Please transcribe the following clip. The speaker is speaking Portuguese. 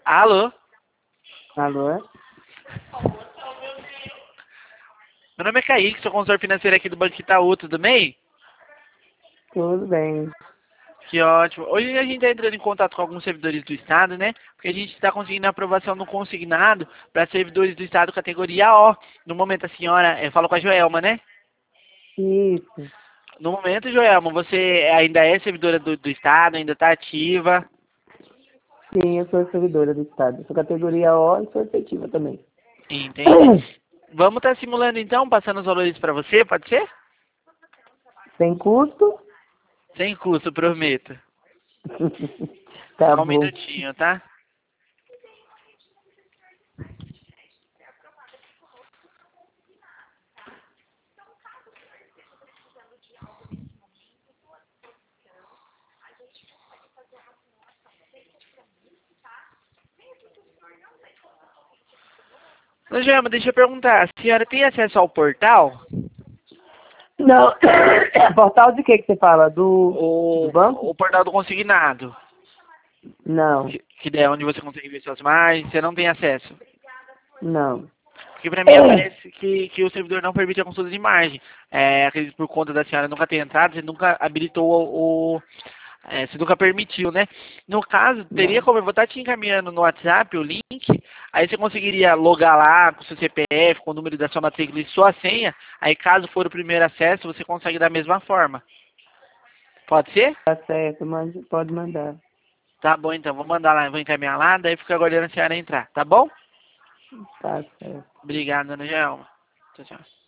Alô? Alô? Meu nome é Kaique, sou consultor financeiro aqui do Banco Itaú, tudo bem? Tudo bem. Que ótimo. Hoje a gente está entrando em contato com alguns servidores do Estado, né? Porque a gente está conseguindo a aprovação no consignado para servidores do Estado categoria O. No momento a senhora, eu falo com a Joelma, né? Isso. No momento, Joelma, você ainda é servidora do Estado, ainda está ativa? Sim, eu sou servidora do Estado. Sou categoria O e sou efetiva também. Entendi. Vamos estar simulando então, passando os valores para você, pode ser? Sem custo? Sem custo, prometo. Tá Só um bom. minutinho, tá? Ô, Joelma, deixa eu perguntar, a senhora tem acesso ao portal? Não. Portal de que você fala? Do banco? O portal do consignado, Não. que é onde você consegue ver suas margens, você não tem acesso. Não. Porque para mim aparece que o servidor não permite a consulta de margem. Acredito que por conta da senhora nunca ter entrado, você nunca habilitou você nunca permitiu, né? No caso, teria Não. como eu vou estar te encaminhando no WhatsApp o link, aí você conseguiria logar lá com seu CPF, com o número da sua matrícula e sua senha, aí caso for o primeiro acesso, você consegue da mesma forma. Pode ser? Tá certo, pode mandar. Tá bom, então, vou mandar lá, vou encaminhar lá, daí fica aguardando a senhora entrar, tá bom? Tá certo. Obrigado, Ana Gelma. Tchau, tchau.